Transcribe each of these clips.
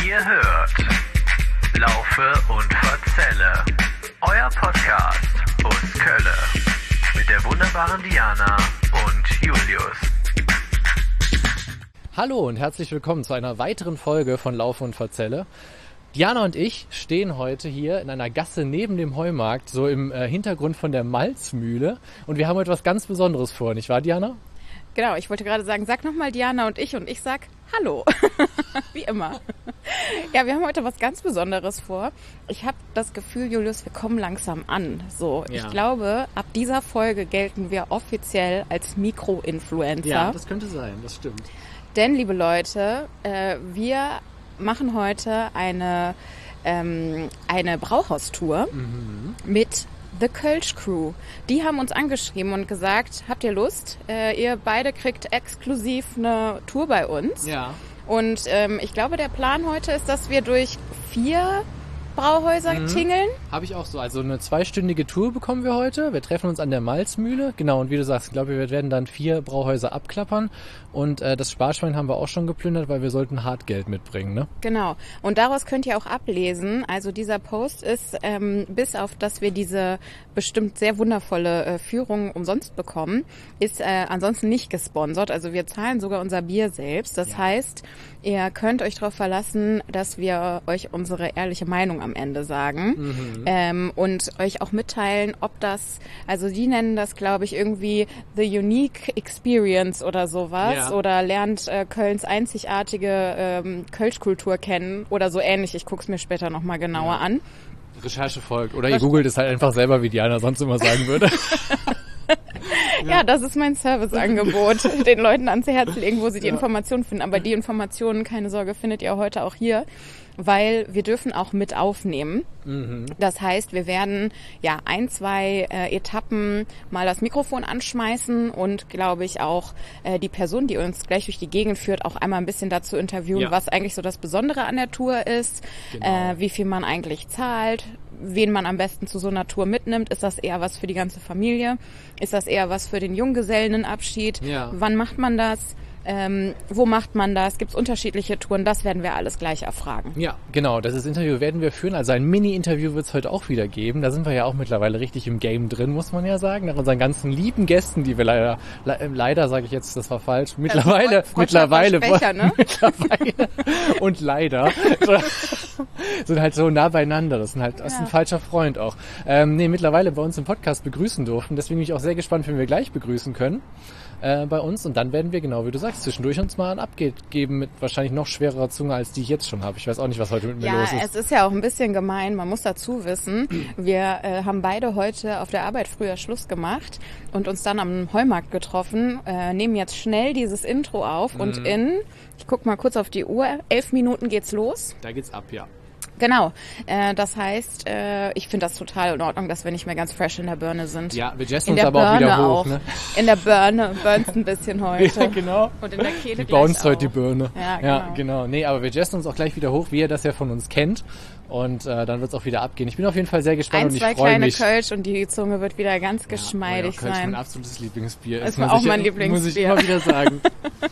Ihr hört Laufe und Verzelle, euer Podcast aus Kölle mit der wunderbaren Diana und Julius. Hallo und herzlich willkommen zu einer weiteren Folge von Laufe und Verzelle. Diana und ich stehen heute hier in einer Gasse neben dem Heumarkt, so im Hintergrund von der Malzmühle. Und wir haben heute was ganz Besonderes vor, nicht wahr, Diana? Genau, ich wollte gerade sagen, sag nochmal Diana und ich sag Hallo, wie immer. Ja, wir haben heute was ganz Besonderes vor. Ich habe das Gefühl, Julius, wir kommen langsam an. So, ja. Ich glaube, ab dieser Folge gelten wir offiziell als Mikro-Influencer. Ja, das könnte sein, das stimmt. Denn, liebe Leute, wir machen heute eine Brauhaustour mit The Kölsch Crew. Die haben uns angeschrieben und gesagt, habt ihr Lust? Ihr beide kriegt exklusiv eine Tour bei uns. Ja. Und ich glaube, der Plan heute ist, dass wir durch 4 Brauhäuser tingeln. Habe ich auch so. Also eine 2-stündige Tour bekommen wir heute. Wir treffen uns an der Malzmühle. Genau, und wie du sagst, ich glaube, wir werden dann 4 Brauhäuser abklappern. Und das Sparschwein haben wir auch schon geplündert, weil wir sollten Hartgeld mitbringen, ne? Genau. Und daraus könnt ihr auch ablesen. Also dieser Post ist, bis auf, dass wir diese bestimmt sehr wundervolle Führung umsonst bekommen, ist ansonsten nicht gesponsert. Also wir zahlen sogar unser Bier selbst. Das heißt, ihr könnt euch darauf verlassen, dass wir euch unsere ehrliche Meinung am Ende sagen und euch auch mitteilen, ob das, also die nennen das, glaube ich, irgendwie The Unique Experience oder sowas oder lernt Kölns einzigartige Kölschkultur kennen oder so ähnlich. Ich gucke es mir später nochmal genauer an. Recherche folgt. Oder ihr googelt es halt einfach selber, wie Diana sonst immer sagen würde. Ja, das ist mein Serviceangebot, den Leuten ans Herz legen, wo sie die Informationen finden. Aber die Informationen, keine Sorge, findet ihr heute auch hier, weil wir dürfen auch mit aufnehmen. Das heißt, wir werden 1-2 Etappen mal das Mikrofon anschmeißen und, glaube ich, auch die Person, die uns gleich durch die Gegend führt, auch einmal ein bisschen dazu interviewen, was eigentlich so das Besondere an der Tour ist, wie viel man eigentlich zahlt, wen man am besten zu so einer Tour mitnimmt. Ist das eher was für die ganze Familie? Ist das eher was für den Junggesellenabschied? Ja. Wann macht man das? Wo macht man das? Gibt es unterschiedliche Touren? Das werden wir alles gleich erfragen. Ja, genau. Das Interview werden wir führen. Also ein Mini-Interview wird es heute auch wieder geben. Da sind wir ja auch mittlerweile richtig im Game drin, muss man ja sagen. Nach unseren ganzen lieben Gästen, die wir leider sage ich jetzt, das war falsch. Mittlerweile und leider sind halt so nah beieinander. Das ist ein falscher Freund auch. Mittlerweile bei uns im Podcast begrüßen durften. Deswegen bin ich auch sehr gespannt, wenn wir gleich begrüßen können. Bei uns und dann werden wir, genau wie du sagst, zwischendurch uns mal ein Update geben mit wahrscheinlich noch schwererer Zunge, als die ich jetzt schon habe. Ich weiß auch nicht, was heute mit mir los ist. Ja, es ist ja auch ein bisschen gemein. Man muss dazu wissen, wir haben beide heute auf der Arbeit früher Schluss gemacht und uns dann am Heumarkt getroffen, nehmen jetzt schnell dieses Intro auf und ich guck mal kurz auf die Uhr, 11 Minuten geht's los. Da geht's ab, ja. Genau, das heißt, ich finde das total in Ordnung, dass wir nicht mehr ganz fresh in der Birne sind. Ja, wir jessen uns aber auch wieder hoch. Ne? In der Birne burnst ein bisschen heute. Ja, genau. Und in der Kehle die bounce heute die Birne. Ja, genau. Nee, aber wir jessen uns auch gleich wieder hoch, wie ihr das ja von uns kennt. Und dann wird's auch wieder abgehen. Ich bin auf jeden Fall sehr gespannt und ich freue mich. 2 kleine Kölsch und die Zunge wird wieder ganz geschmeidig Kölsch sein. Mein absolutes Lieblingsbier. Das war auch mein Lieblingsbier. Muss ich immer wieder sagen.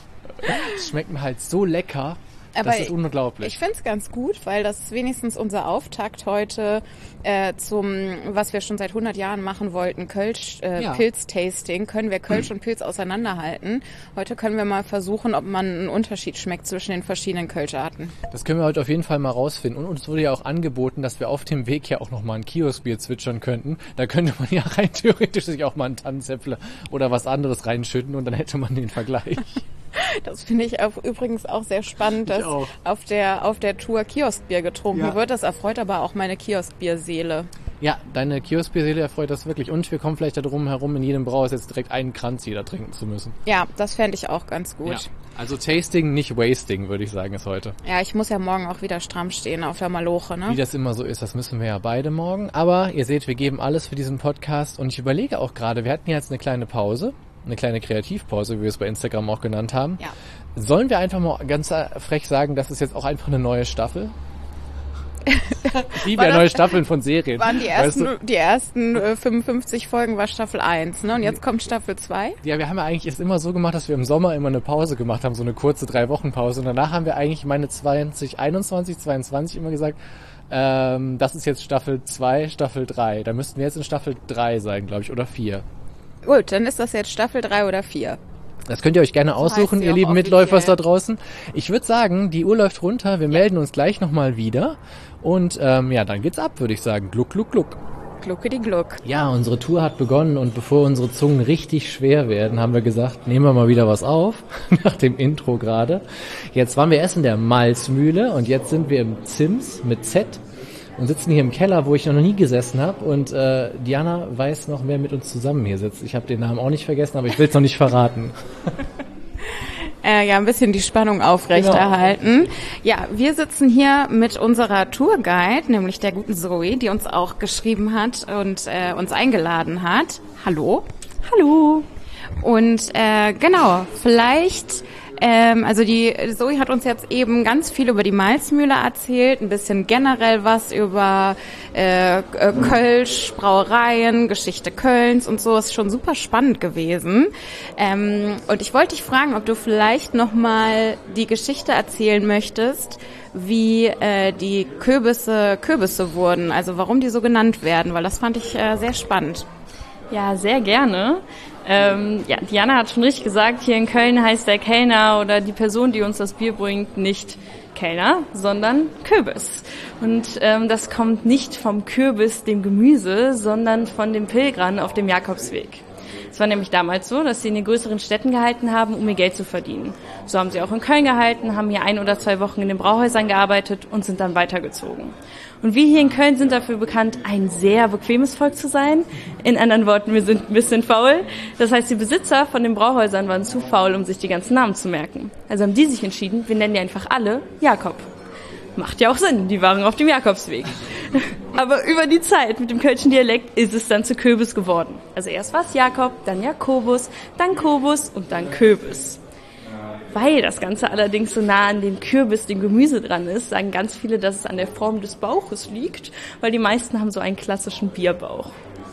Es schmeckt mir halt so lecker. Aber das ist unglaublich. Ich finde es ganz gut, weil das ist wenigstens unser Auftakt heute zum, was wir schon seit 100 Jahren machen wollten, Pilz-Tasting. Können wir Kölsch und Pilz auseinanderhalten. Heute können wir mal versuchen, ob man einen Unterschied schmeckt zwischen den verschiedenen Kölscharten. Das können wir heute auf jeden Fall mal rausfinden. Und uns wurde ja auch angeboten, dass wir auf dem Weg ja auch nochmal ein Kioskbier zwitschern könnten. Da könnte man ja rein theoretisch sich auch mal einen Tannenzäpfle oder was anderes reinschütten und dann hätte man den Vergleich. Das finde ich übrigens auch sehr spannend, dass auf der Tour Kioskbier getrunken wird. Das erfreut aber auch meine Kioskbierseele. Ja, deine Kioskbierseele erfreut das wirklich. Und wir kommen vielleicht darum herum, in jedem Brauhaus jetzt direkt einen Kranz jeder trinken zu müssen. Ja, das fände ich auch ganz gut. Ja. Also Tasting, nicht Wasting, würde ich sagen, ist heute. Ja, ich muss ja morgen auch wieder stramm stehen auf der Maloche, ne? Wie das immer so ist, das müssen wir ja beide morgen. Aber ihr seht, wir geben alles für diesen Podcast. Und ich überlege auch gerade, wir hatten jetzt eine kleine Pause. Eine kleine Kreativpause, wie wir es bei Instagram auch genannt haben. Ja. Sollen wir einfach mal ganz frech sagen, das ist jetzt auch einfach eine neue Staffel? Ich liebe ja neue Staffeln von Serien. Waren die ersten 55 Folgen war Staffel 1, ne? Und jetzt kommt Staffel 2? Ja, wir haben ja eigentlich es immer so gemacht, dass wir im Sommer immer eine Pause gemacht haben, so eine kurze 3-Wochen-Pause. Und danach haben wir eigentlich meine 2021, 22 immer gesagt, das ist jetzt Staffel 2, Staffel 3. Da müssten wir jetzt in Staffel 3 sein, glaube ich, oder 4. Gut, dann ist das jetzt Staffel 3 oder 4. Das könnt ihr euch gerne aussuchen, ihr lieben Mitläufers da draußen. Ich würde sagen, die Uhr läuft runter, wir melden uns gleich nochmal wieder. Und ja, dann geht's ab, würde ich sagen. Gluck, gluck, gluck. Gluckidi Gluck. Ja, unsere Tour hat begonnen und bevor unsere Zungen richtig schwer werden, haben wir gesagt, nehmen wir mal wieder was auf, nach dem Intro gerade. Jetzt waren wir erst in der Malzmühle und jetzt sind wir im Zims mit Z und sitzen hier im Keller, wo ich noch nie gesessen habe. Und Diana weiß noch, wer mit uns zusammen hier sitzt. Ich habe den Namen auch nicht vergessen, aber ich will es noch nicht verraten. Ja, ein bisschen die Spannung aufrechterhalten. Genau. Ja, wir sitzen hier mit unserer Tourguide, nämlich der guten Zoe, die uns auch geschrieben hat und uns eingeladen hat. Hallo. Hallo. Und genau, vielleicht... also die Zoe hat uns jetzt eben ganz viel über die Malzmühle erzählt, ein bisschen generell was über Kölsch, Brauereien, Geschichte Kölns und so. Ist schon super spannend gewesen. Und ich wollte dich fragen, ob du vielleicht nochmal die Geschichte erzählen möchtest, wie die Kürbisse wurden, also warum die so genannt werden, weil das fand ich sehr spannend. Ja, sehr gerne. Ja, Diana hat schon richtig gesagt, hier in Köln heißt der Kellner oder die Person, die uns das Bier bringt, nicht Kellner, sondern Kürbis. Und das kommt nicht vom Kürbis, dem Gemüse, sondern von den Pilgern auf dem Jakobsweg. Es war nämlich damals so, dass sie in den größeren Städten gehalten haben, um ihr Geld zu verdienen. So haben sie auch in Köln gehalten, haben hier 1 oder 2 Wochen in den Brauhäusern gearbeitet und sind dann weitergezogen. Und wir hier in Köln sind dafür bekannt, ein sehr bequemes Volk zu sein. In anderen Worten, wir sind ein bisschen faul. Das heißt, die Besitzer von den Brauhäusern waren zu faul, um sich die ganzen Namen zu merken. Also haben die sich entschieden, wir nennen die einfach alle Jakob. Macht ja auch Sinn, die waren auf dem Jakobsweg. Aber über die Zeit mit dem kölschen Dialekt ist es dann zu Kürbis geworden. Also erst war es Jakob, dann Jakobus, dann Kobus und dann Kürbis. Weil das Ganze allerdings so nah an dem Kürbis, dem Gemüse dran ist, sagen ganz viele, dass es an der Form des Bauches liegt, weil die meisten haben so einen klassischen Bierbauch.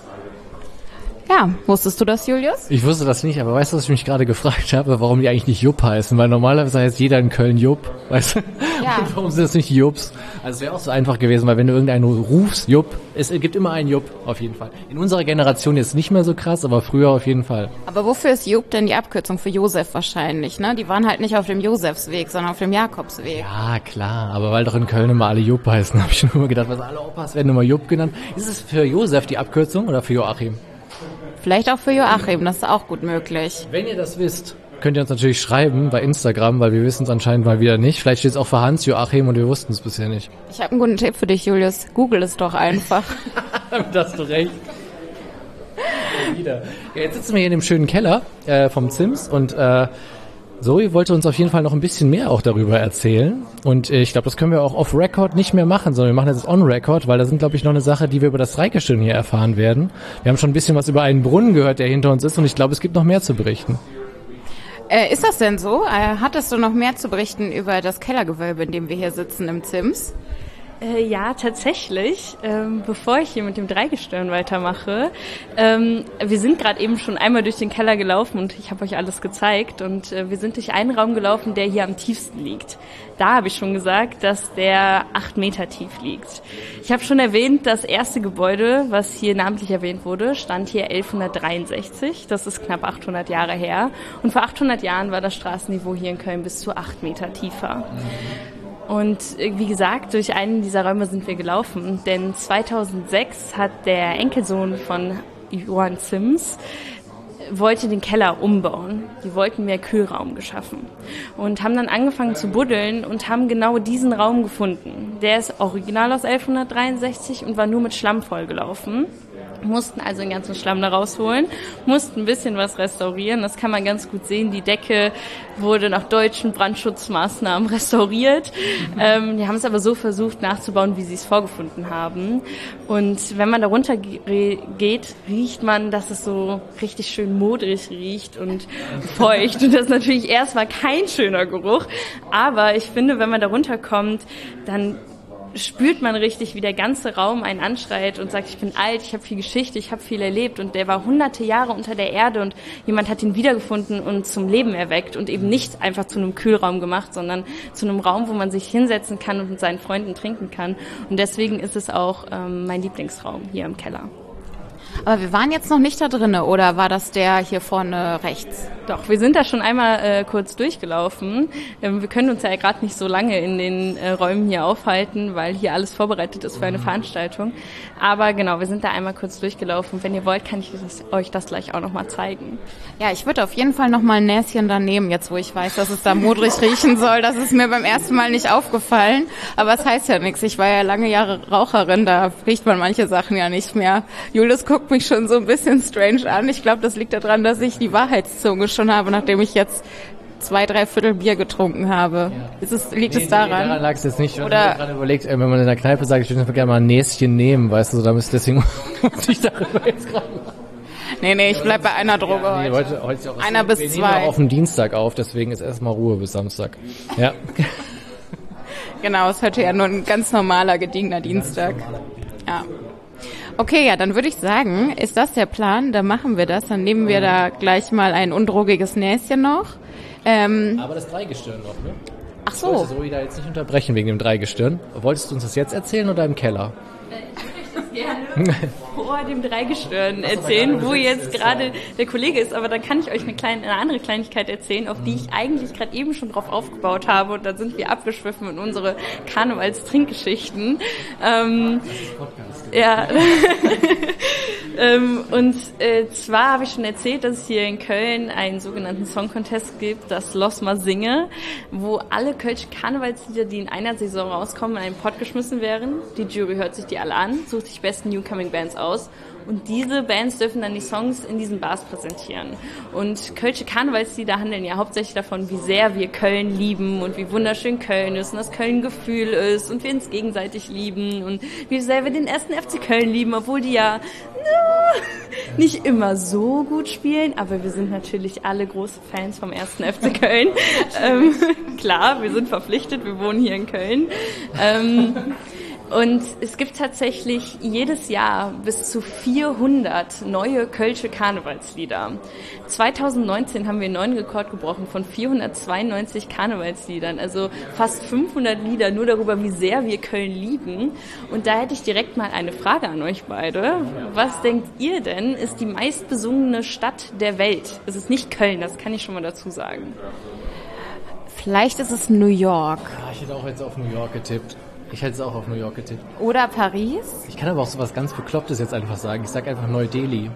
Ja, wusstest du das, Julius? Ich wusste das nicht, aber weißt du, was ich mich gerade gefragt habe, warum die eigentlich nicht Jupp heißen? Weil normalerweise heißt jeder in Köln Jupp, weißt du? Ja. Warum sind das nicht Jupps? Also es wäre auch so einfach gewesen, weil wenn du irgendeinen rufst, Jupp, es gibt immer einen Jupp, auf jeden Fall. In unserer Generation jetzt nicht mehr so krass, aber früher auf jeden Fall. Aber wofür ist Jupp denn die Abkürzung? Für Josef wahrscheinlich, ne? Die waren halt nicht auf dem Josefsweg, sondern auf dem Jakobsweg. Ja, klar, aber weil doch in Köln immer alle Jupp heißen, habe ich schon immer gedacht, was alle Opas werden immer Jupp genannt. Ist es für Josef die Abkürzung oder für Joachim? Vielleicht auch für Joachim, das ist auch gut möglich. Wenn ihr das wisst, könnt ihr uns natürlich schreiben bei Instagram, weil wir wissen es anscheinend mal wieder nicht. Vielleicht steht es auch für Hans, Joachim und wir wussten es bisher nicht. Ich habe einen guten Tipp für dich, Julius. Google es doch einfach. Damit hast du recht. Ja, jetzt sitzen wir hier in dem schönen Keller vom Zims und Zoe wollte uns auf jeden Fall noch ein bisschen mehr auch darüber erzählen. Und ich glaube, das können wir auch off-Record nicht mehr machen, sondern wir machen das on-Record, weil da sind, glaube ich, noch eine Sache, die wir über das Reikerstirn hier erfahren werden. Wir haben schon ein bisschen was über einen Brunnen gehört, der hinter uns ist und ich glaube, es gibt noch mehr zu berichten. Ist das denn so? Hattest du noch mehr zu berichten über das Kellergewölbe, in dem wir hier sitzen im Zims? Ja, tatsächlich. Bevor ich hier mit dem Dreigestirn weitermache, wir sind gerade eben schon einmal durch den Keller gelaufen und ich habe euch alles gezeigt und wir sind durch einen Raum gelaufen, der hier am tiefsten liegt. Da habe ich schon gesagt, dass der 8 Meter tief liegt. Ich habe schon erwähnt, das erste Gebäude, was hier namentlich erwähnt wurde, stand hier 1163. Das ist knapp 800 Jahre her. Und vor 800 Jahren war das Straßenniveau hier in Köln bis zu 8 Meter tiefer. Und wie gesagt, durch einen dieser Räume sind wir gelaufen, denn 2006 hat der Enkelsohn von Johann Zims wollte den Keller umbauen. Die wollten mehr Kühlraum geschaffen und haben dann angefangen zu buddeln und haben genau diesen Raum gefunden. Der ist original aus 1163 und war nur mit Schlamm vollgelaufen. Mussten also den ganzen Schlamm da rausholen, mussten ein bisschen was restaurieren. Das kann man ganz gut sehen. Die Decke wurde nach deutschen Brandschutzmaßnahmen restauriert. Die haben es aber so versucht nachzubauen, wie sie es vorgefunden haben. Und wenn man da runter geht, riecht man, dass es so richtig schön modrig riecht und feucht. Und das ist natürlich erstmal kein schöner Geruch. Aber ich finde, wenn man da runterkommt, dann spürt man richtig, wie der ganze Raum einen anschreit und sagt, ich bin alt, ich habe viel Geschichte, ich habe viel erlebt und der war hunderte Jahre unter der Erde und jemand hat ihn wiedergefunden und zum Leben erweckt und eben nicht einfach zu einem Kühlraum gemacht, sondern zu einem Raum, wo man sich hinsetzen kann und mit seinen Freunden trinken kann. Und deswegen ist es auch mein Lieblingsraum hier im Keller. Aber wir waren jetzt noch nicht da drinne, oder war das der hier vorne rechts? Doch, wir sind da schon einmal kurz durchgelaufen. Wir können uns ja gerade nicht so lange in den Räumen hier aufhalten, weil hier alles vorbereitet ist für eine Veranstaltung. Aber genau, wir sind da einmal kurz durchgelaufen. Wenn ihr wollt, kann ich euch das gleich auch nochmal zeigen. Ja, ich würde auf jeden Fall nochmal ein Näschen da nehmen, jetzt wo ich weiß, dass es da modrig riechen soll. Das ist mir beim ersten Mal nicht aufgefallen. Aber es heißt ja nichts. Ich war ja lange Jahre Raucherin, da riecht man manche Sachen ja nicht mehr. Julius guckt mich schon so ein bisschen strange an. Ich glaube, das liegt daran, dass ich die Wahrheitszunge schon habe, nachdem ich jetzt 2/3 Viertel Bier getrunken habe. Liegt es daran? Daran lag es jetzt nicht. Oder? Ich habe gerade überlegt, wenn man in der Kneipe sagt, ich würde gerne mal ein Näschen nehmen, weißt du, deswegen muss ich darüber jetzt gerade machen. Nee, ich bleib bei einer Droge heute. Heute ist ja auch Einer bis wir 2. nehmen auch auf den Dienstag auf, deswegen ist erstmal Ruhe bis Samstag. Ja. Genau, ist heute ja nur ein ganz normaler, gediegener Dienstag. Ja. Okay, ja, dann würde ich sagen, ist das der Plan? Dann machen wir das. Dann nehmen wir da gleich mal ein undrogiges Näschen noch. Aber das Dreigestirn noch, ne? Ach Ich so. wollte Zoe da jetzt nicht unterbrechen wegen dem Dreigestirn. Wolltest du uns das jetzt erzählen oder im Keller? Gerne vor dem Dreigestirn erzählen, wo jetzt gerade der Kollege ist, aber dann kann ich euch eine andere Kleinigkeit erzählen, auf die ich eigentlich gerade eben schon drauf aufgebaut habe, und dann sind wir abgeschwiffen in unsere Karnevals-Trinkgeschichten. Ja. Und zwar habe ich schon erzählt, dass es hier in Köln einen sogenannten Song Contest gibt, das Los Mal Singe, wo alle kölsche Karnevalslieder, die in einer Saison rauskommen, in einen Pott geschmissen werden. Die Jury hört sich die alle an, sucht sich besten Newcoming Bands aus. Und diese Bands dürfen dann die Songs in diesen Bars präsentieren. Und kölsche Karnevalslieder handeln ja hauptsächlich davon, wie sehr wir Köln lieben und wie wunderschön Köln ist und dass Köln ein Gefühl ist und wir uns gegenseitig lieben und wie sehr wir den 1. FC Köln lieben, obwohl die ja nicht immer so gut spielen, aber wir sind natürlich alle große Fans vom 1. FC Köln. Klar, wir sind verpflichtet, wir wohnen hier in Köln. Und es gibt tatsächlich jedes Jahr bis zu 400 neue kölsche Karnevalslieder. 2019 haben wir einen neuen Rekord gebrochen von 492 Karnevalsliedern, also fast 500 Lieder nur darüber, wie sehr wir Köln lieben. Und da hätte ich direkt mal eine Frage an euch beide. Was denkt ihr denn, ist die meistbesungene Stadt der Welt? Es ist nicht Köln, das kann ich schon mal dazu sagen. Vielleicht ist es New York. Ja, ich hätte auch jetzt auf New York getippt. Ich hätte es auch auf New York getippt. Oder Paris? Ich kann aber auch so was ganz Beklopptes jetzt einfach sagen. Ich sag einfach Neu-Delhi.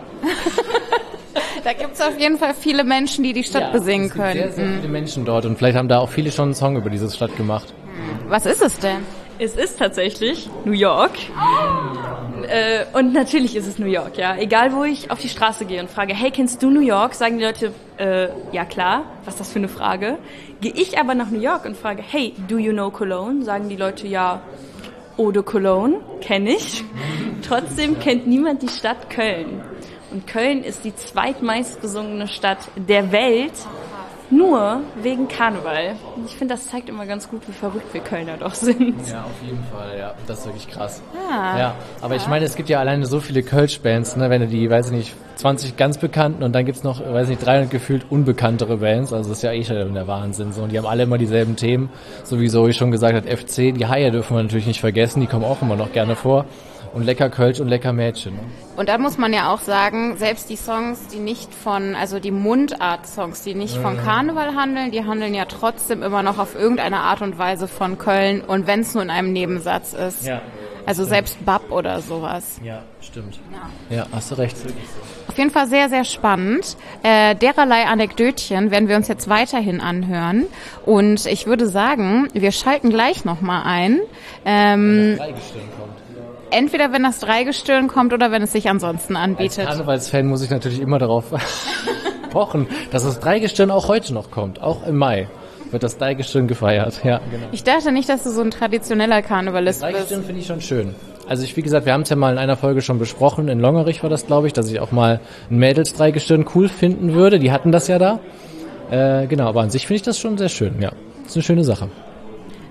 Da gibt's auf jeden Fall viele Menschen, die die Stadt besingen können. Es gibt sehr, sehr viele Menschen dort und vielleicht haben da auch viele schon einen Song über diese Stadt gemacht. Was ist es denn? Es ist tatsächlich New York. Und natürlich ist es New York, ja. Egal, wo ich auf die Straße gehe und frage, hey, kennst du New York? Sagen die Leute, ja klar, was ist das für eine Frage? Gehe ich aber nach New York und frage, hey, do you know Cologne? Sagen die Leute, ja, Eau de Cologne, kenne ich. Trotzdem kennt niemand die Stadt Köln. Und Köln ist die zweitmeist besungene Stadt der Welt, nur wegen Karneval. Und ich finde, das zeigt immer ganz gut, wie verrückt wir Kölner doch sind. Ja, auf jeden Fall, ja. Das ist wirklich krass. Ja, aber ich meine, es gibt ja alleine so viele Kölsch-Bands, ne, wenn du die, weiß ich nicht, 20 ganz bekannten und dann gibt's noch, weiß ich nicht, 300 gefühlt unbekanntere Bands. Also das ist ja eh schon der Wahnsinn. So. Und die haben alle immer dieselben Themen. Sowieso, wie ich schon gesagt habe, FC, die Haie dürfen wir natürlich nicht vergessen, die kommen auch immer noch gerne vor. Und lecker Kölsch und lecker Mädchen. Ne? Und da muss man ja auch sagen, selbst die Songs, die nicht von, also die Mundart-Songs, die nicht von Karneval handeln, die handeln ja trotzdem immer noch auf irgendeine Art und Weise von Köln. Und wenn es nur in einem Nebensatz ist. Ja. Also selbst Bab oder sowas. Ja, stimmt. Ja, hast du recht. Auf jeden Fall sehr, sehr spannend. Dererlei Anekdötchen werden wir uns jetzt weiterhin anhören. Und ich würde sagen, wir schalten gleich nochmal ein. Wenn das Dreigestirn kommt. Entweder wenn das Dreigestirn kommt oder wenn es sich ansonsten anbietet. Als Karnevalsfan muss ich natürlich immer darauf pochen, dass das Dreigestirn auch heute noch kommt. Auch im Mai wird das Dreigestirn gefeiert. Ja, genau. Ich dachte nicht, dass du so ein traditioneller Karnevalist Das bist. Dreigestirn finde ich schon schön. Also wie gesagt, wir haben es ja mal in einer Folge schon besprochen. In Longerich war das, glaube ich, dass ich auch mal ein Mädels-Dreigestirn cool finden würde. Die hatten das ja da. Genau, aber an sich finde ich das schon sehr schön. Ja, das ist eine schöne Sache.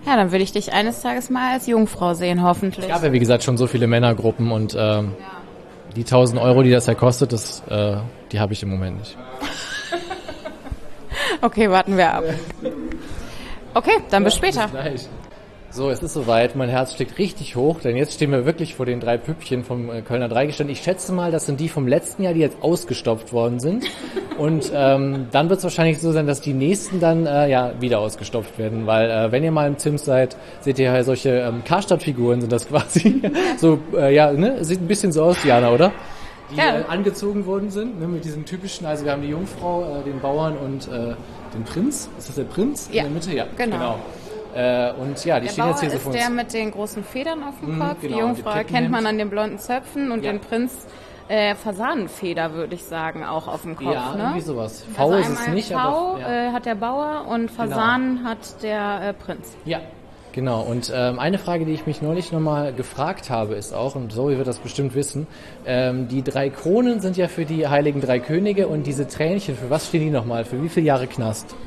Ja, dann will ich dich eines Tages mal als Jungfrau sehen, hoffentlich. Es gab ja, wie gesagt, schon so viele Männergruppen und die 1.000 Euro, die das ja kostet, die habe ich im Moment nicht. Okay, warten wir ab. Okay, dann bis später. Bis gleich. So, es ist soweit. Mein Herz schlägt richtig hoch, denn jetzt stehen wir wirklich vor den 3 Püppchen vom Kölner Dreigestirn. Ich schätze mal, das sind die vom letzten Jahr, die jetzt ausgestopft worden sind. Und dann wird es wahrscheinlich so sein, dass die nächsten dann wieder ausgestopft werden, weil wenn ihr mal im Zims seid, seht ihr ja solche Karstadt-Figuren sind das quasi. So, sieht ein bisschen so aus, Jana, oder? Die angezogen worden sind, ne, mit diesem typischen, also wir haben die Jungfrau, den Bauern und den Prinz. Ist das der Prinz in der Mitte? Ja, genau. Und ja, die stehen jetzt hier so vor uns. Der mit den großen Federn auf dem Kopf. Genau, die Jungfrau erkennt man an den blonden Zöpfen und den Prinz Fasanenfeder, würde ich sagen, auch auf dem Kopf. Ja, ne? Irgendwie sowas. V also ist es nicht, V aber hat der Bauer und Fasan hat der Prinz. Ja. Genau, und eine Frage, die ich mich neulich nochmal gefragt habe, ist auch, und Zoe wird das bestimmt wissen, die 3 Kronen sind ja für die heiligen 3 Könige und diese Tränchen, für was stehen die nochmal? Für wie viele Jahre Knast?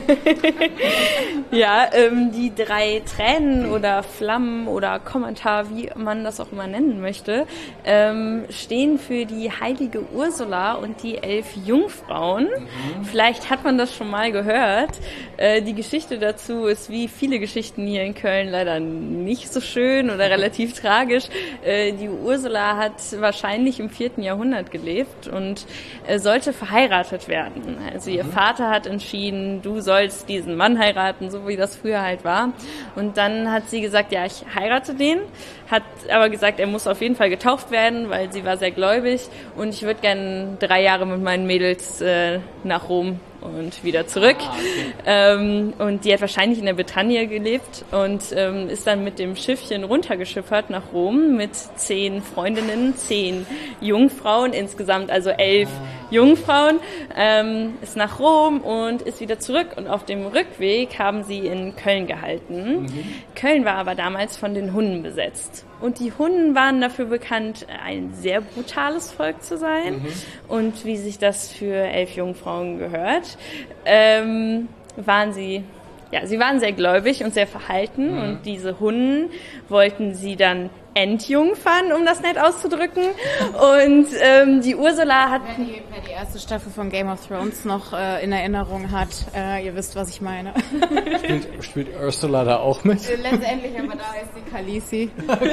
Ja, die 3 Tränen oder Flammen oder Kommentar, wie man das auch immer nennen möchte, stehen für die heilige Ursula und die 11 Jungfrauen. Vielleicht hat man das schon mal gehört. Die Geschichte dazu ist wie viele Geschichten hier in Köln leider nicht so schön oder relativ tragisch. Die Ursula hat wahrscheinlich im 4. Jahrhundert gelebt und sollte verheiratet werden. Also ihr Vater hat entschieden, du sollst diesen Mann heiraten, so wie das früher halt war. Und dann hat sie gesagt, ja, ich heirate den, hat aber gesagt, er muss auf jeden Fall getauft werden, weil sie war sehr gläubig und ich würde gerne 3 Jahre mit meinen Mädels nach Rom und wieder zurück. Und die hat wahrscheinlich in der Bretagne gelebt und ist dann mit dem Schiffchen runtergeschippert nach Rom mit 10 Freundinnen, 10 Jungfrauen, insgesamt also 11 Jungfrauen, ist nach Rom und ist wieder zurück. Und auf dem Rückweg haben sie in Köln gehalten. Köln war aber damals von den Hunnen besetzt. Und die Hunnen waren dafür bekannt, ein sehr brutales Volk zu sein. Und wie sich das für 11 Jungfrauen gehört, waren sie waren sehr gläubig und sehr verhalten. Und diese Hunnen wollten sie dann entjungfern, um das nett auszudrücken. Und die Ursula hat... Wer die erste Staffel von Game of Thrones noch in Erinnerung hat, ihr wisst, was ich meine. Spielt Ursula da auch mit? Letztendlich, aber da ist die Khaleesi.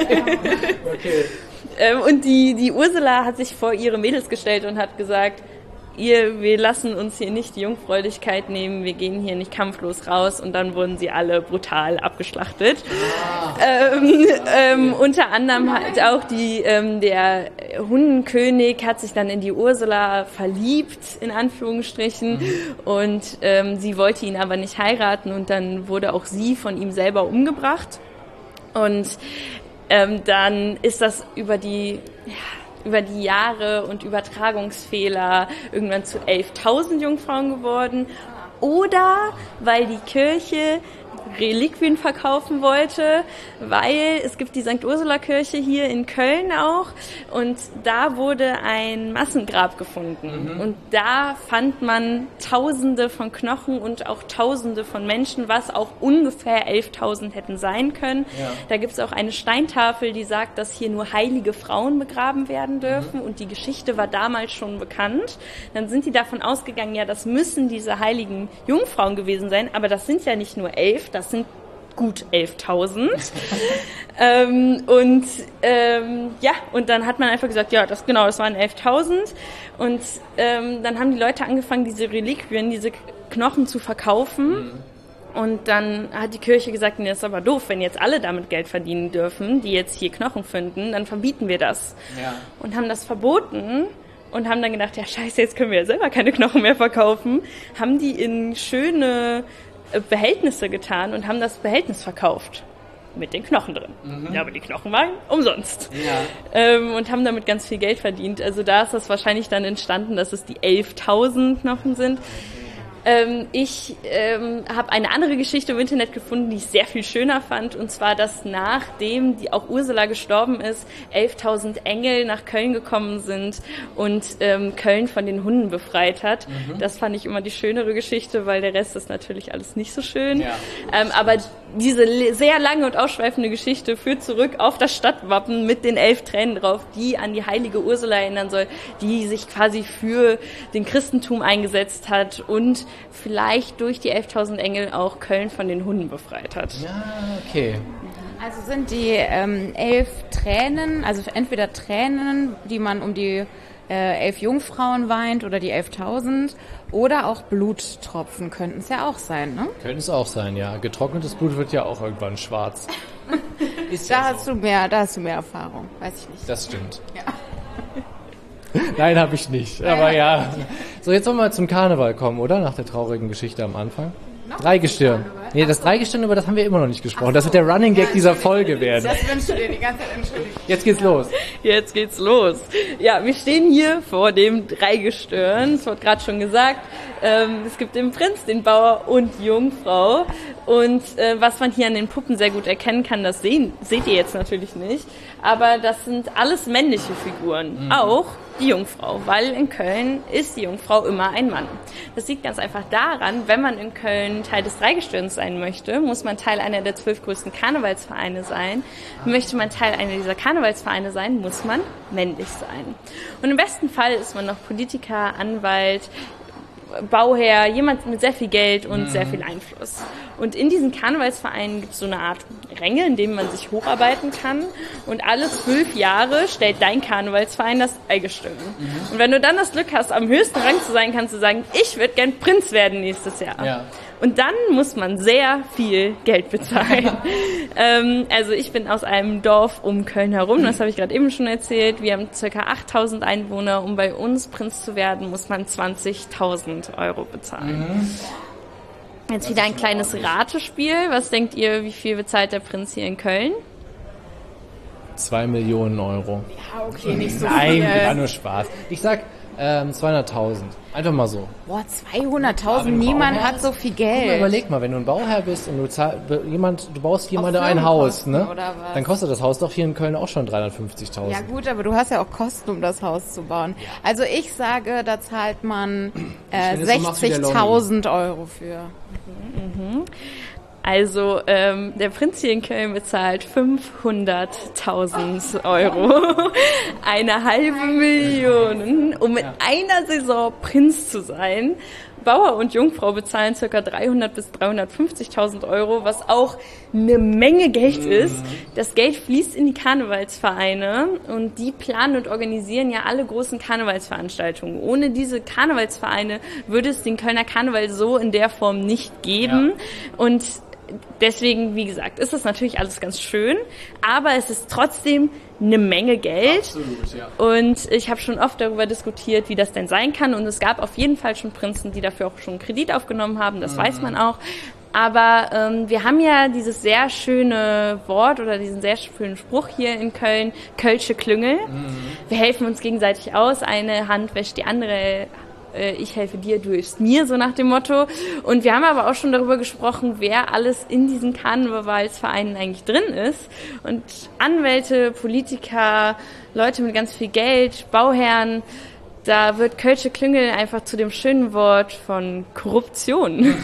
Okay. Und die Ursula hat sich vor ihre Mädels gestellt und hat gesagt, wir lassen uns hier nicht die Jungfräulichkeit nehmen, wir gehen hier nicht kampflos raus, und dann wurden sie alle brutal abgeschlachtet. Unter anderem hat auch der Hunnenkönig hat sich dann in die Ursula verliebt, in Anführungsstrichen, und sie wollte ihn aber nicht heiraten, und dann wurde auch sie von ihm selber umgebracht. Und dann ist das über die Jahre und Übertragungsfehler irgendwann zu 11.000 Jungfrauen geworden. Oder weil die Kirche Reliquien verkaufen wollte, weil es gibt die St. Ursula-Kirche hier in Köln auch, und da wurde ein Massengrab gefunden. Und da fand man Tausende von Knochen und auch Tausende von Menschen, was auch ungefähr 11.000 hätten sein können. Ja. Da gibt es auch eine Steintafel, die sagt, dass hier nur heilige Frauen begraben werden dürfen, und die Geschichte war damals schon bekannt. Dann sind die davon ausgegangen, ja, das müssen diese heiligen Jungfrauen gewesen sein, aber das sind ja nicht nur 11, das sind gut 11.000. Und dann hat man einfach gesagt, ja, das waren 11.000. Und dann haben die Leute angefangen, diese Reliquien, diese Knochen zu verkaufen. Und dann hat die Kirche gesagt, nee, das ist aber doof, wenn jetzt alle damit Geld verdienen dürfen, die jetzt hier Knochen finden, dann verbieten wir das. Ja. Und haben das verboten. Und haben dann gedacht, ja scheiße, jetzt können wir ja selber keine Knochen mehr verkaufen. Haben die in schöne Behältnisse getan und haben das Behältnis verkauft. Mit den Knochen drin. Ja, aber die Knochen waren umsonst. Ja. Und haben damit ganz viel Geld verdient. Also da ist das wahrscheinlich dann entstanden, dass es die 11.000 Knochen sind. Ich habe eine andere Geschichte im Internet gefunden, die ich sehr viel schöner fand, und zwar, dass nachdem auch Ursula gestorben ist, 11.000 Engel nach Köln gekommen sind und Köln von den Hunnen befreit hat. Das fand ich immer die schönere Geschichte, weil der Rest ist natürlich alles nicht so schön. Ja, aber diese sehr lange und ausschweifende Geschichte führt zurück auf das Stadtwappen mit den 11 Tränen drauf, die an die heilige Ursula erinnern soll, die sich quasi für den Christentum eingesetzt hat und vielleicht durch die 11.000 Engel auch Köln von den Hunden befreit hat. Ja, okay. Also sind die 11 Tränen, also entweder Tränen, die man um die 11 Jungfrauen weint oder die 11.000 oder auch Bluttropfen könnten es ja auch sein, ne? Könnte es auch sein, ja. Getrocknetes Blut wird ja auch irgendwann schwarz. Da hast du mehr Erfahrung, weiß ich nicht. Das stimmt. Ja. Nein, habe ich nicht, aber ja. So, jetzt wollen wir zum Karneval kommen, oder? Nach der traurigen Geschichte am Anfang. Dreigestirn. Nee, das Dreigestirn, über das haben wir immer noch nicht gesprochen. Das wird der Running Gag dieser Folge werden. Das wünschst du dir die ganze Zeit, entschuldigt. Jetzt geht's los. Jetzt geht's los. Ja, wir stehen hier vor dem Dreigestirn. Es wurde gerade schon gesagt, es gibt den Prinz, den Bauer und die Jungfrau. Und was man hier an den Puppen sehr gut erkennen kann, das seht ihr jetzt natürlich nicht. Aber das sind alles männliche Figuren. Auch die Jungfrau, weil in Köln ist die Jungfrau immer ein Mann. Das liegt ganz einfach daran, wenn man in Köln Teil des Dreigestirns sein möchte, muss man Teil einer der 12 größten Karnevalsvereine sein. Möchte man Teil einer dieser Karnevalsvereine sein, muss man männlich sein. Und im besten Fall ist man noch Politiker, Anwalt, Bauherr, jemand mit sehr viel Geld und sehr viel Einfluss. Und in diesen Karnevalsvereinen gibt es so eine Art Ränge, in denen man sich hocharbeiten kann. Und alle 12 Jahre stellt dein Karnevalsverein das Dreigestirn. Und wenn du dann das Glück hast, am höchsten Rang zu sein, kannst du sagen, ich würde gern Prinz werden nächstes Jahr. Ja. Und dann muss man sehr viel Geld bezahlen. Also ich bin aus einem Dorf um Köln herum, das habe ich gerade eben schon erzählt. Wir haben ca. 8.000 Einwohner. Um bei uns Prinz zu werden, muss man 20.000 Euro bezahlen. Jetzt wieder ein kleines Ratespiel. Was denkt ihr, wie viel bezahlt der Prinz hier in Köln? 2 Millionen Euro. Ja, okay, nicht so Nein, viel. war nur Spaß. Ich sag 200.000. Einfach mal so. Boah, 200.000, niemand hat so viel Geld. Überleg mal, wenn du ein Bauherr bist und du baust jemandem ein Haus, ne? Oder was? Dann kostet das Haus doch hier in Köln auch schon 350.000. Ja gut, aber du hast ja auch Kosten, um das Haus zu bauen. Also ich sage, da zahlt man 60.000 Euro für. Also der Prinz hier in Köln bezahlt 500.000 Euro, 500.000, um in einer Saison Prinz zu sein. Bauer und Jungfrau bezahlen ca. 300.000 bis 350.000 Euro, was auch eine Menge Geld ist. Das Geld fließt in die Karnevalsvereine und die planen und organisieren ja alle großen Karnevalsveranstaltungen. Ohne diese Karnevalsvereine würde es den Kölner Karneval so in der Form nicht geben. Ja. Und deswegen, wie gesagt, ist das natürlich alles ganz schön, aber es ist trotzdem eine Menge Geld. Absolut, ja. Und ich habe schon oft darüber diskutiert, wie das denn sein kann. Und es gab auf jeden Fall schon Prinzen, die dafür auch schon Kredit aufgenommen haben. Das weiß man auch. Aber wir haben ja dieses sehr schöne Wort oder diesen sehr schönen Spruch hier in Köln, Kölsche Klüngel. Wir helfen uns gegenseitig aus. Eine Hand wäscht die andere. Ich helfe dir, du hilfst mir, so nach dem Motto. Und wir haben aber auch schon darüber gesprochen, wer alles in diesen Karnevalsvereinen eigentlich drin ist. Und Anwälte, Politiker, Leute mit ganz viel Geld, Bauherren, da wird Kölsche Klüngel einfach zu dem schönen Wort von Korruption.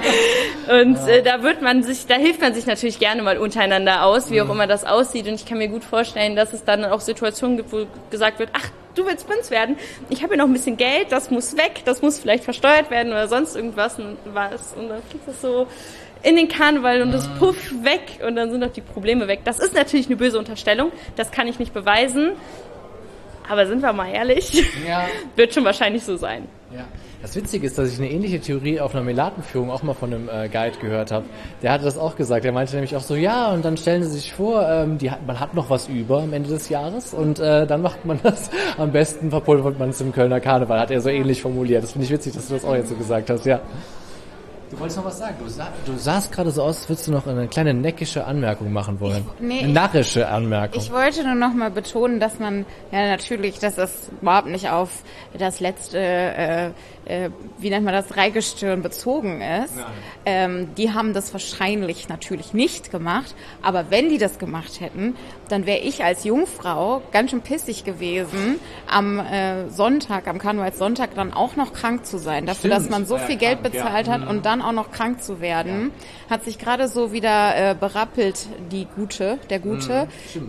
Und da hilft man sich natürlich gerne mal untereinander aus, wie auch immer das aussieht. Und ich kann mir gut vorstellen, dass es dann auch Situationen gibt, wo gesagt wird, ach, du willst Prinz werden, ich habe hier noch ein bisschen Geld, das muss weg, das muss vielleicht versteuert werden oder sonst irgendwas. Und dann fliegt das so in den Karneval und das puff weg und dann sind auch die Probleme weg. Das ist natürlich eine böse Unterstellung, das kann ich nicht beweisen. Aber sind wir mal ehrlich, wird schon wahrscheinlich so sein. Ja. Das Witzige ist, dass ich eine ähnliche Theorie auf einer Melatenführung auch mal von einem Guide gehört habe. Der hatte das auch gesagt. Der meinte nämlich auch so, ja, und dann stellen Sie sich vor, man hat noch was über am Ende des Jahres und dann macht man das. Am besten verpulvert man es im Kölner Karneval. Hat er so ähnlich formuliert. Das finde ich witzig, dass du das auch jetzt so gesagt hast, ja. Du wolltest noch was sagen. Du sahst gerade so aus, als würdest du noch eine kleine neckische Anmerkung machen wollen. Eine narrische Anmerkung. Ich wollte nur noch mal betonen, dass man natürlich, dass das überhaupt nicht auf das letzte, wie nennt man das, Dreigestirn bezogen ist. Die haben das wahrscheinlich natürlich nicht gemacht. Aber wenn die das gemacht hätten, dann wäre ich als Jungfrau ganz schön pissig gewesen, am Sonntag, am Karnevalssonntag dann auch noch krank zu sein. Dafür, dass man so viel Geld bezahlt hat und dann dann auch noch krank zu werden. Hat sich gerade so wieder berappelt, der Gute,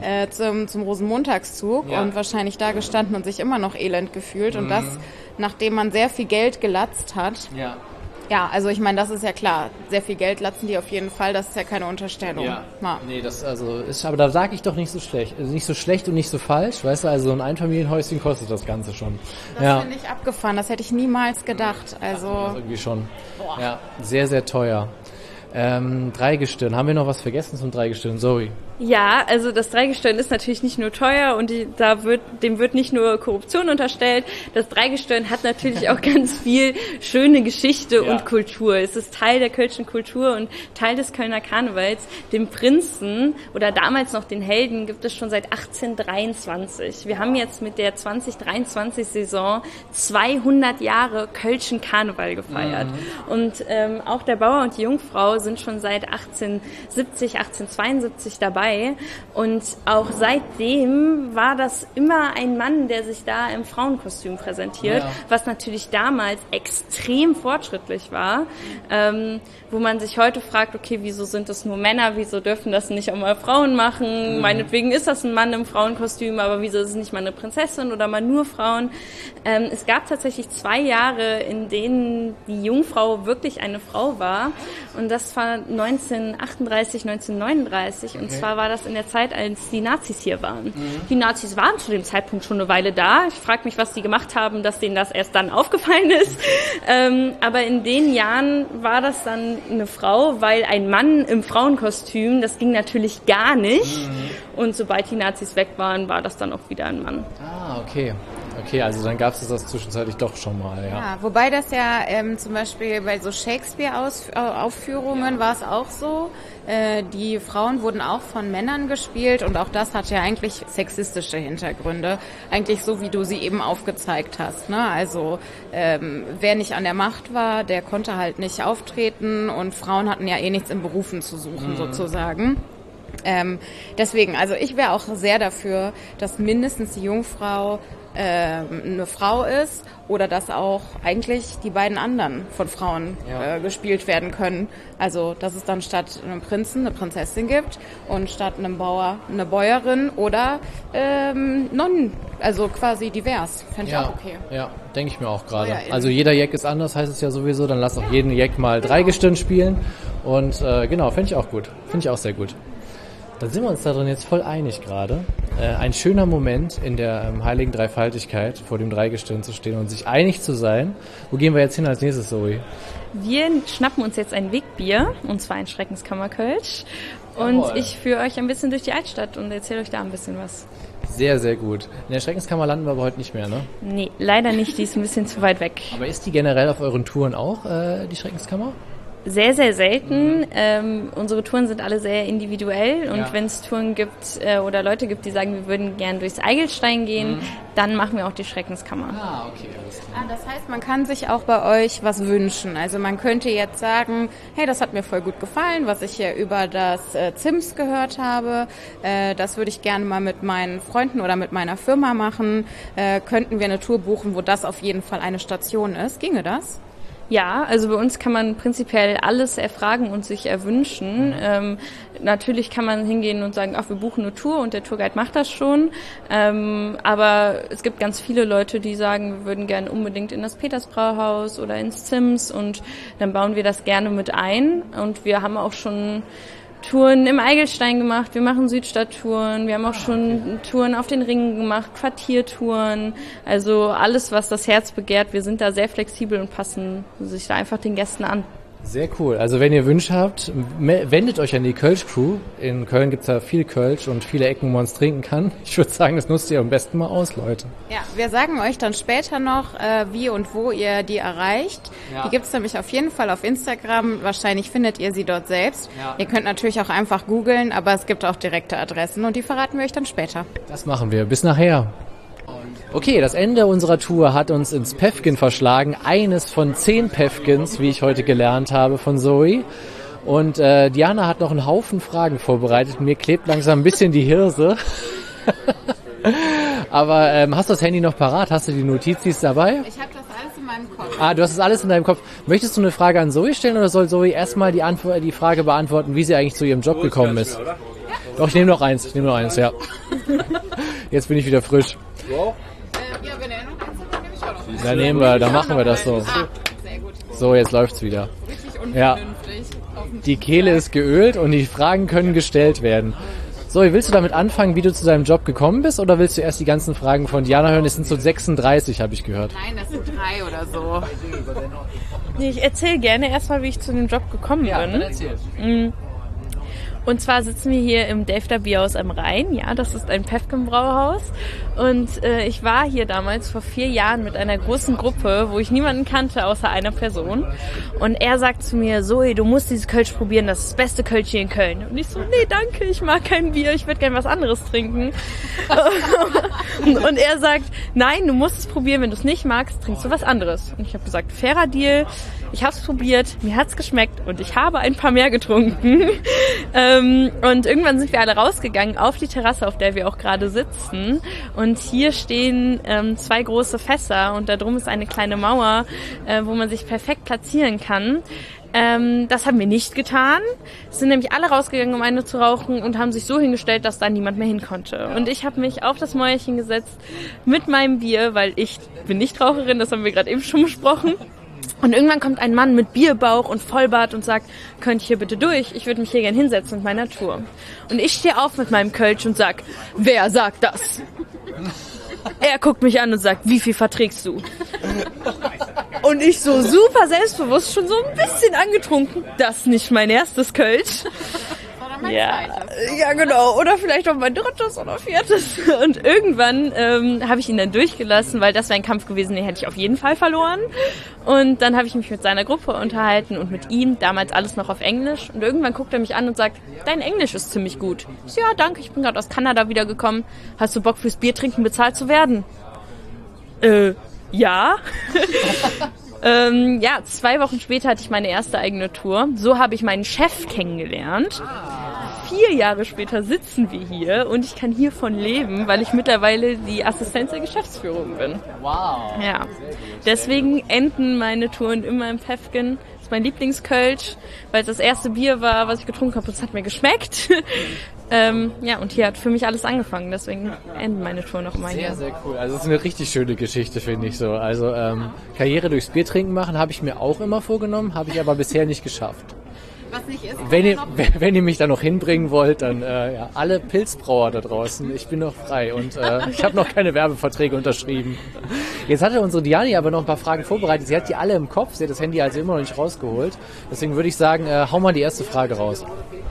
zum Rosenmontagszug und wahrscheinlich da gestanden und sich immer noch elend gefühlt. Und das, nachdem man sehr viel Geld gelatzt hat. Ja, also ich meine, das ist ja klar. Sehr viel Geld latzen die auf jeden Fall, das ist ja keine Unterstellung. Ja. Nee, das also ist, aber da sage ich doch nicht so schlecht. Also nicht so schlecht und nicht so falsch, weißt du, also ein Einfamilienhäuschen kostet das Ganze schon. Das finde ich abgefahren, das hätte ich niemals gedacht. Also irgendwie schon. Boah. Ja, sehr, sehr teuer. Dreigestirn. Haben wir noch was vergessen zum Dreigestirn? Zoe? Ja, also das Dreigestirn ist natürlich nicht nur teuer und dem wird nicht nur Korruption unterstellt. Das Dreigestirn hat natürlich auch ganz viel schöne Geschichte und Kultur. Es ist Teil der kölschen Kultur und Teil des Kölner Karnevals. Den Prinzen oder damals noch den Helden gibt es schon seit 1823. Wir haben jetzt mit der 2023-Saison 200 Jahre kölschen Karneval gefeiert. Und auch der Bauer und die Jungfrau sind schon seit 1870, 1872 dabei. Und auch seitdem war das immer ein Mann, der sich da im Frauenkostüm präsentiert, was natürlich damals extrem fortschrittlich war, wo man sich heute fragt, okay, wieso sind das nur Männer, wieso dürfen das nicht auch mal Frauen machen? Meinetwegen ist das ein Mann im Frauenkostüm, aber wieso ist es nicht mal eine Prinzessin oder mal nur Frauen? Es gab tatsächlich 2 Jahre, in denen die Jungfrau wirklich eine Frau war und das war 1938, 1939 und zwar war das in der Zeit, als die Nazis hier waren. Die Nazis waren zu dem Zeitpunkt schon eine Weile da. Ich frage mich, was die gemacht haben, dass denen das erst dann aufgefallen ist. Aber in den Jahren war das dann eine Frau, weil ein Mann im Frauenkostüm, das ging natürlich gar nicht. Und sobald die Nazis weg waren, war das dann auch wieder ein Mann. Ah, okay. Okay, also dann gab es das zwischenzeitlich doch schon mal, ja. Wobei das ja zum Beispiel bei so Shakespeare-Aufführungen war es auch so. Die Frauen wurden auch von Männern gespielt und auch das hat ja eigentlich sexistische Hintergründe. Eigentlich so, wie du sie eben aufgezeigt hast, ne? Also wer nicht an der Macht war, der konnte halt nicht auftreten und Frauen hatten ja eh nichts in Berufen zu suchen sozusagen. Deswegen, also ich wäre auch sehr dafür, dass mindestens die Jungfrau eine Frau ist oder dass auch eigentlich die beiden anderen von Frauen gespielt werden können. Also dass es dann statt einem Prinzen eine Prinzessin gibt und statt einem Bauer eine Bäuerin oder Nonnen, also quasi divers. Fände ich auch okay. Ja, denke ich mir auch gerade. Also jeder Jack ist anders, heißt es ja sowieso. Dann lass auch jeden Jack mal Dreigestirn spielen und genau, fände ich auch gut. Finde ich auch sehr gut. Da sind wir uns darin jetzt voll einig gerade. Ein schöner Moment in der heiligen Dreifaltigkeit, vor dem Dreigestirn zu stehen und sich einig zu sein. Wo gehen wir jetzt hin als nächstes, Zoe? Wir schnappen uns jetzt ein Wegbier, und zwar ein Schreckenskammerkölsch. Und ich führe euch ein bisschen durch die Altstadt und erzähle euch da ein bisschen was. Sehr, sehr gut. In der Schreckenskammer landen wir aber heute nicht mehr, ne? Nee, leider nicht, die ist ein bisschen zu weit weg. Aber ist die generell auf euren Touren auch, die Schreckenskammer? Sehr, sehr selten. Unsere Touren sind alle sehr individuell und wenn es Touren gibt oder Leute gibt, die sagen, wir würden gern durchs Eigelstein gehen, dann machen wir auch die Schreckenskammer. Ah, okay. Das heißt, man kann sich auch bei euch was wünschen. Also man könnte jetzt sagen, hey, das hat mir voll gut gefallen, was ich hier über das Zims gehört habe. Das würde ich gerne mal mit meinen Freunden oder mit meiner Firma machen. Könnten wir eine Tour buchen, wo das auf jeden Fall eine Station ist? Ginge das? Ja, also bei uns kann man prinzipiell alles erfragen und sich erwünschen. Natürlich kann man hingehen und sagen, ach, wir buchen eine Tour und der Tourguide macht das schon. Aber es gibt ganz viele Leute, die sagen, wir würden gerne unbedingt in das Petersbrauhaus oder ins Zims und dann bauen wir das gerne mit ein. Und wir haben auch schon Touren im Eigelstein gemacht, wir machen Südstadttouren, wir haben auch schon Touren auf den Ringen gemacht, Quartiertouren, also alles, was das Herz begehrt. Wir sind da sehr flexibel und passen sich da einfach den Gästen an. Sehr cool. Also wenn ihr Wünsche habt, wendet euch an die Kölsch-Crew. In Köln gibt's ja viel Kölsch und viele Ecken, wo man es trinken kann. Ich würde sagen, das nutzt ihr am besten mal aus, Leute. Ja, wir sagen euch dann später noch, wie und wo ihr die erreicht. Ja. Die gibt's nämlich auf jeden Fall auf Instagram. Wahrscheinlich findet ihr sie dort selbst. Ja. Ihr könnt natürlich auch einfach googeln, aber es gibt auch direkte Adressen und die verraten wir euch dann später. Das machen wir. Bis nachher. Okay, das Ende unserer Tour hat uns ins Päffgen verschlagen. Eines von 10 Päffgens, wie ich heute gelernt habe von Zoe. Und Diana hat noch einen Haufen Fragen vorbereitet. Mir klebt langsam ein bisschen die Hirse. Aber hast du das Handy noch parat? Hast du die Notizis dabei? Ich habe das alles in meinem Kopf. Ah, du hast es alles in deinem Kopf. Möchtest du eine Frage an Zoe stellen oder soll Zoe erstmal die Frage beantworten, wie sie eigentlich zu ihrem Job gekommen ist? Ja. Doch, ich nehme noch eins, ja. Jetzt bin ich wieder frisch. Ja, wenn er noch eins hat, nehme ich auch noch. Dann machen wir das so. Sehr gut. So, jetzt läuft's wieder. Richtig unvernünftig. Die Kehle ist geölt und die Fragen können gestellt werden. Zoe, willst du damit anfangen, wie du zu deinem Job gekommen bist, oder willst du erst die ganzen Fragen von Diana hören? Es sind so 36, habe ich gehört. Nein, das sind 3 oder so. Nee, ich erzähle gerne erstmal, wie ich zu dem Job gekommen bin. Dann erzähl. Und zwar sitzen wir hier im Delfter Bierhaus am Rhein. Ja, das ist ein Päffgen-Brauhaus. Und ich war hier damals vor 4 Jahren mit einer großen Gruppe, wo ich niemanden kannte, außer einer Person. Und er sagt zu mir, Zoe, du musst dieses Kölsch probieren, das ist das beste Kölsch hier in Köln. Und ich so, nee, danke, ich mag kein Bier, ich würde gerne was anderes trinken. Und er sagt, nein, du musst es probieren, wenn du es nicht magst, trinkst du was anderes. Und ich habe gesagt, fairer Deal. Ich habe es probiert, mir hat's geschmeckt und ich habe ein paar mehr getrunken. Und irgendwann sind wir alle rausgegangen auf die Terrasse, auf der wir auch gerade sitzen. Und hier stehen 2 große Fässer und da drum ist eine kleine Mauer, wo man sich perfekt platzieren kann. Das haben wir nicht getan. Es sind nämlich alle rausgegangen, um eine zu rauchen und haben sich so hingestellt, dass da niemand mehr hin konnte. Und ich habe mich auf das Mäuerchen gesetzt mit meinem Bier, weil ich bin Nichtraucherin, das haben wir gerade eben schon besprochen. Und irgendwann kommt ein Mann mit Bierbauch und Vollbart und sagt, könnt ihr hier bitte durch? Ich würde mich hier gern hinsetzen mit meiner Tour. Und ich stehe auf mit meinem Kölsch und sag, wer sagt das? Er guckt mich an und sagt, wie viel verträgst du? Und ich so super selbstbewusst, schon so ein bisschen angetrunken. Das ist nicht mein erstes Kölsch. Ja, genau. Oder vielleicht auch mein 3. oder 4. Und irgendwann habe ich ihn dann durchgelassen, weil das wäre ein Kampf gewesen, den hätte ich auf jeden Fall verloren. Und dann habe ich mich mit seiner Gruppe unterhalten und mit ihm, damals alles noch auf Englisch. Und irgendwann guckt er mich an und sagt, dein Englisch ist ziemlich gut. Ich so, ja, danke, ich bin gerade aus Kanada wiedergekommen. Hast du Bock fürs Biertrinken bezahlt zu werden? Ja. 2 Wochen später hatte ich meine erste eigene Tour. So habe ich meinen Chef kennengelernt. 4 Jahre später sitzen wir hier und ich kann hiervon leben, weil ich mittlerweile die Assistenz der Geschäftsführung bin. Wow. Ja. Deswegen enden meine Touren immer im Päffgen. Das ist mein Lieblingskölsch, weil es das erste Bier war, was ich getrunken habe und es hat mir geschmeckt. Und hier hat für mich alles angefangen, deswegen enden meine Touren noch immer hier. Sehr, sehr cool. Also es ist eine richtig schöne Geschichte, finde ich so. Also Karriere durchs Biertrinken machen habe ich mir auch immer vorgenommen, habe ich aber bisher nicht geschafft. Was nicht ist, wenn ihr mich da noch hinbringen wollt, dann alle Pilzbrauer da draußen, ich bin noch frei und ich habe noch keine Werbeverträge unterschrieben. Jetzt hatte unsere Diani aber noch ein paar Fragen vorbereitet. Sie hat die alle im Kopf, sie hat das Handy also immer noch nicht rausgeholt. Deswegen würde ich sagen, hau mal die erste Frage raus.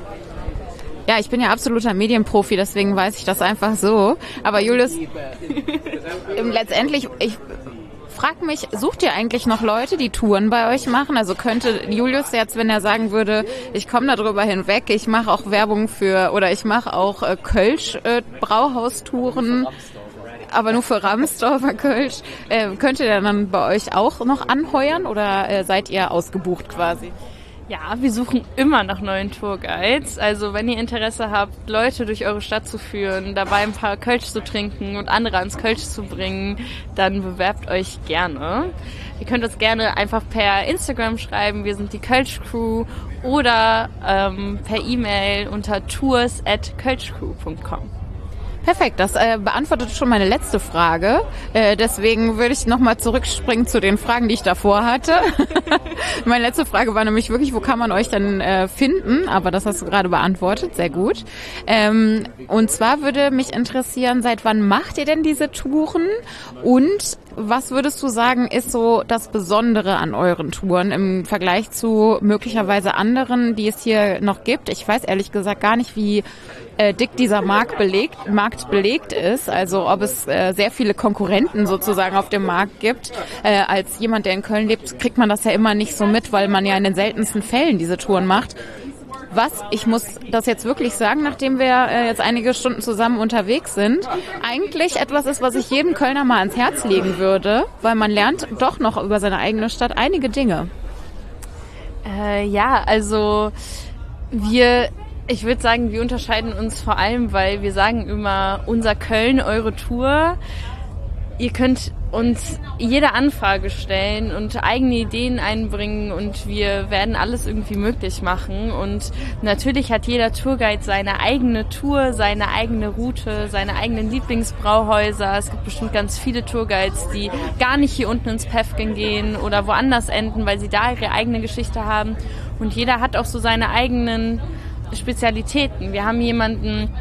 Ja, ich bin ja absoluter Medienprofi, deswegen weiß ich das einfach so. Aber Julius, letztendlich, ich frage mich, sucht ihr eigentlich noch Leute, die Touren bei euch machen? Also könnte Julius jetzt, wenn er sagen würde, ich komme darüber hinweg, ich mache auch Werbung oder ich mache auch Kölsch-Brauhaustouren, aber nur für Ramsdorfer Kölsch, könnt ihr dann bei euch auch noch anheuern oder seid ihr ausgebucht quasi? Ja, wir suchen immer nach neuen Tourguides. Also wenn ihr Interesse habt, Leute durch eure Stadt zu führen, dabei ein paar Kölsch zu trinken und andere ans Kölsch zu bringen, dann bewerbt euch gerne. Ihr könnt uns gerne einfach per Instagram schreiben, wir sind die Kölsch Crew, oder per E-Mail unter tours@kölschcrew.com. Perfekt, das beantwortet schon meine letzte Frage. Deswegen würde ich nochmal zurückspringen zu den Fragen, die ich davor hatte. Meine letzte Frage war nämlich wirklich, wo kann man euch denn finden? Aber das hast du gerade beantwortet, sehr gut. Und zwar würde mich interessieren, seit wann macht ihr denn diese Touren? Und was würdest du sagen, ist so das Besondere an euren Touren im Vergleich zu möglicherweise anderen, die es hier noch gibt? Ich weiß ehrlich gesagt gar nicht, wie dick dieser Markt belegt ist, also ob es sehr viele Konkurrenten sozusagen auf dem Markt gibt. Als jemand, der in Köln lebt, kriegt man das ja immer nicht so mit, weil man ja in den seltensten Fällen diese Touren macht. Was, ich muss das jetzt wirklich sagen, nachdem wir jetzt einige Stunden zusammen unterwegs sind, eigentlich etwas ist, was ich jedem Kölner mal ans Herz legen würde, weil man lernt doch noch über seine eigene Stadt einige Dinge. Also ich würde sagen, wir unterscheiden uns vor allem, weil wir sagen immer, unser Köln, eure Tour. ihr könnt uns jede Anfrage stellen und eigene Ideen einbringen und wir werden alles irgendwie möglich machen. Und natürlich hat jeder Tourguide seine eigene Tour, seine eigene Route, seine eigenen Lieblingsbrauhäuser. Es gibt bestimmt ganz viele Tourguides, die gar nicht hier unten ins Päffgen gehen oder woanders enden, weil sie da ihre eigene Geschichte haben. Und jeder hat auch so seine eigenen Spezialitäten. Wir haben jemanden,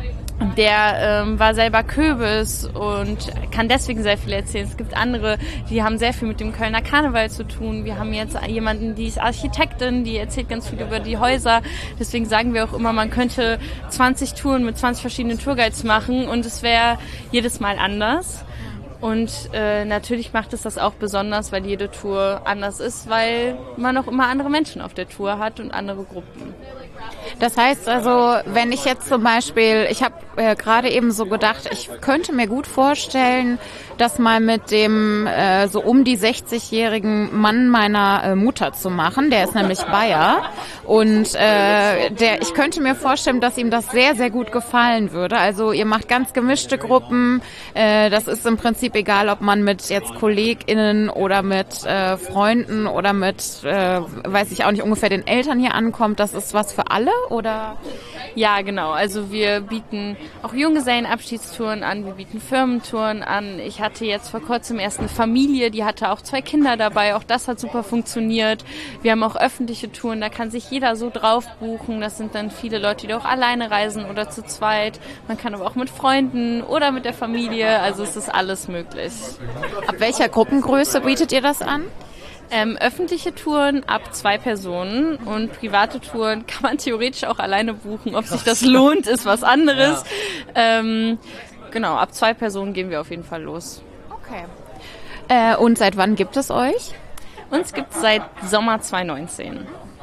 der war selber Köbis und kann deswegen sehr viel erzählen. Es gibt andere, die haben sehr viel mit dem Kölner Karneval zu tun. Wir haben jetzt jemanden, die ist Architektin, die erzählt ganz viel über die Häuser. Deswegen sagen wir auch immer, man könnte 20 Touren mit 20 verschiedenen Tourguides machen und es wäre jedes Mal anders. Und natürlich macht es das auch besonders, weil jede Tour anders ist, weil man auch immer andere Menschen auf der Tour hat und andere Gruppen. Das heißt also, wenn ich jetzt zum Beispiel, ich habe gerade eben so gedacht, ich könnte mir gut vorstellen, das mal mit dem so um die 60-jährigen Mann meiner Mutter zu machen. Der ist nämlich Bayer und ich könnte mir vorstellen, dass ihm das sehr, sehr gut gefallen würde. Also ihr macht ganz gemischte Gruppen. Das ist im Prinzip egal, ob man mit jetzt KollegInnen oder mit Freunden oder mit, weiß ich auch nicht, ungefähr den Eltern hier ankommt. Das ist was für alle, oder? Ja, genau. Also wir bieten auch Junggesellenabschiedstouren an, wir bieten Firmentouren an. Ich hatte jetzt vor kurzem erst eine Familie, die hatte auch 2 Kinder dabei. Auch das hat super funktioniert. Wir haben auch öffentliche Touren, da kann sich jeder so drauf buchen. Das sind dann viele Leute, die auch alleine reisen oder zu zweit. Man kann aber auch mit Freunden oder mit der Familie. Also es ist alles möglich. Ab welcher Gruppengröße bietet ihr das an? Öffentliche Touren ab 2 Personen und private Touren kann man theoretisch auch alleine buchen. Ob sich das lohnt, ist was anderes. Ja. Genau, ab 2 Personen gehen wir auf jeden Fall los. Okay. Und seit wann gibt es euch? Uns gibt es seit Sommer 2019.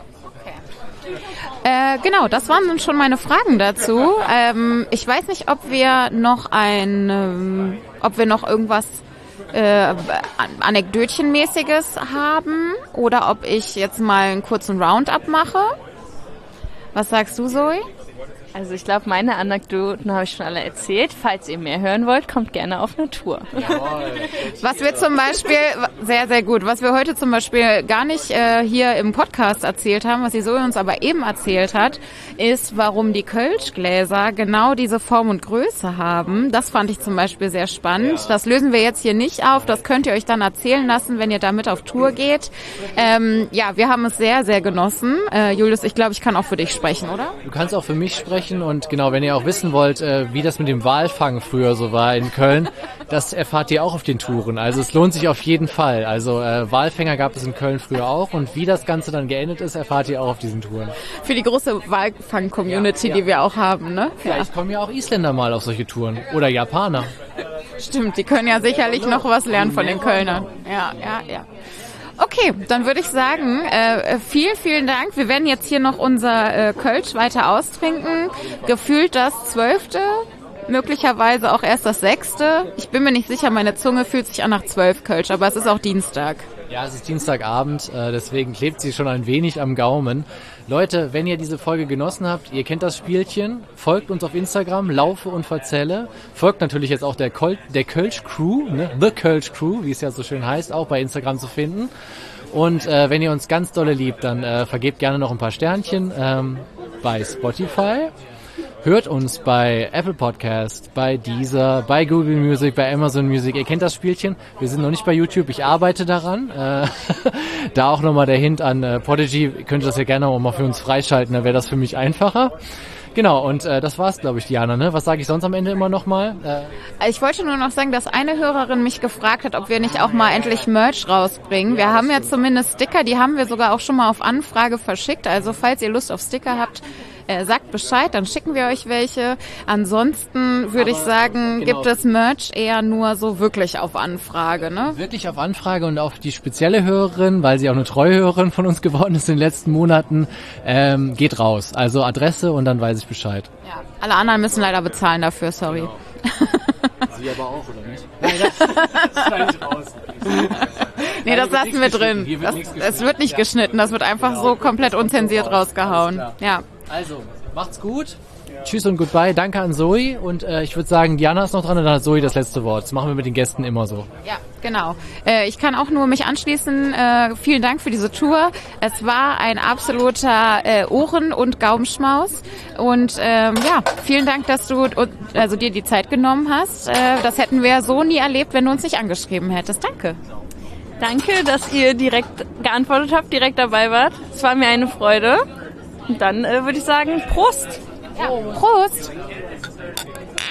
Genau, das waren dann schon meine Fragen dazu. Ich weiß nicht, ob wir noch irgendwas Anekdötchenmäßiges haben oder ob ich jetzt mal einen kurzen Roundup mache. Was sagst du, Zoe? Also ich glaube, meine Anekdoten habe ich schon alle erzählt. Falls ihr mehr hören wollt, kommt gerne auf eine Tour. Was wir zum Beispiel, sehr, sehr gut, was wir heute zum Beispiel gar nicht hier im Podcast erzählt haben, was die Zoe uns aber eben erzählt hat, ist, warum die Kölschgläser genau diese Form und Größe haben. Das fand ich zum Beispiel sehr spannend. Ja. Das lösen wir jetzt hier nicht auf. Das könnt ihr euch dann erzählen lassen, wenn ihr damit auf Tour geht. Ja, wir haben es sehr, sehr genossen. Julius, ich glaube, ich kann auch für dich sprechen, oder? Du kannst auch für mich sprechen. Und genau, wenn ihr auch wissen wollt, wie das mit dem Walfang früher so war in Köln, das erfahrt ihr auch auf den Touren. Also es lohnt sich auf jeden Fall. Also Walfänger gab es in Köln früher auch und wie das Ganze dann geendet ist, erfahrt ihr auch auf diesen Touren. Für die große Walfang-Community, die wir auch haben, ne? Vielleicht kommen ja auch Isländer mal auf solche Touren oder Japaner. Stimmt, die können ja sicherlich noch was lernen von den Kölnern. Ja. Okay, dann würde ich sagen, vielen, vielen Dank. Wir werden jetzt hier noch unser Kölsch weiter austrinken. Gefühlt das 12., möglicherweise auch erst das 6. Ich bin mir nicht sicher, meine Zunge fühlt sich an nach 12 Kölsch, aber es ist auch Dienstag. Ja, es ist Dienstagabend, deswegen klebt sie schon ein wenig am Gaumen. Leute, wenn ihr diese Folge genossen habt, ihr kennt das Spielchen, folgt uns auf Instagram, Laufe und Verzelle. Folgt natürlich jetzt auch der Kölsch Crew, ne? The Kölsch Crew, wie es ja so schön heißt, auch bei Instagram zu finden. Und wenn ihr uns ganz dolle liebt, dann vergebt gerne noch ein paar Sternchen bei Spotify. Hört uns bei Apple Podcast, bei Deezer, bei Google Music, bei Amazon Music. Ihr kennt das Spielchen. Wir sind noch nicht bei YouTube. Ich arbeite daran. Da auch nochmal der Hint an Podigy. Ihr könnt das ja gerne auch mal für uns freischalten. Dann wäre das für mich einfacher. Genau, und das war's, glaube ich, Diana. Ne? Was sage ich sonst am Ende immer nochmal? Ich wollte nur noch sagen, dass eine Hörerin mich gefragt hat, ob wir nicht auch mal endlich Merch rausbringen. Wir haben ja zumindest Sticker, die haben wir sogar auch schon mal auf Anfrage verschickt. Also falls ihr Lust auf Sticker habt, sagt Bescheid, dann schicken wir euch welche. Ansonsten würde ich sagen, genau, gibt es Merch eher nur so wirklich auf Anfrage, ne? Wirklich auf Anfrage und auf die spezielle Hörerin, weil sie auch eine treue Hörerin von uns geworden ist in den letzten Monaten, geht raus. Also Adresse und dann weiß ich Bescheid. Ja, alle anderen müssen leider bezahlen dafür, sorry. Genau. Sie aber auch, oder nicht? Nein, das schneide ich raus. Nee, das lassen wir drin. Es wird nicht geschnitten, das wird einfach so komplett unzensiert rausgehauen. Ja. Also, macht's gut. Tschüss und Goodbye. Danke an Zoe. Und ich würde sagen, Diana ist noch dran und dann hat Zoe das letzte Wort. Das machen wir mit den Gästen immer so. Ja, genau. Ich kann auch nur mich anschließen. Vielen Dank für diese Tour. Es war ein absoluter Ohren- und Gaumenschmaus. Und vielen Dank, dass du dir die Zeit genommen hast. Das hätten wir so nie erlebt, wenn du uns nicht angeschrieben hättest. Danke. Danke, dass ihr direkt geantwortet habt, direkt dabei wart. Es war mir eine Freude. Und dann würde ich sagen, Prost! Ja, Prost!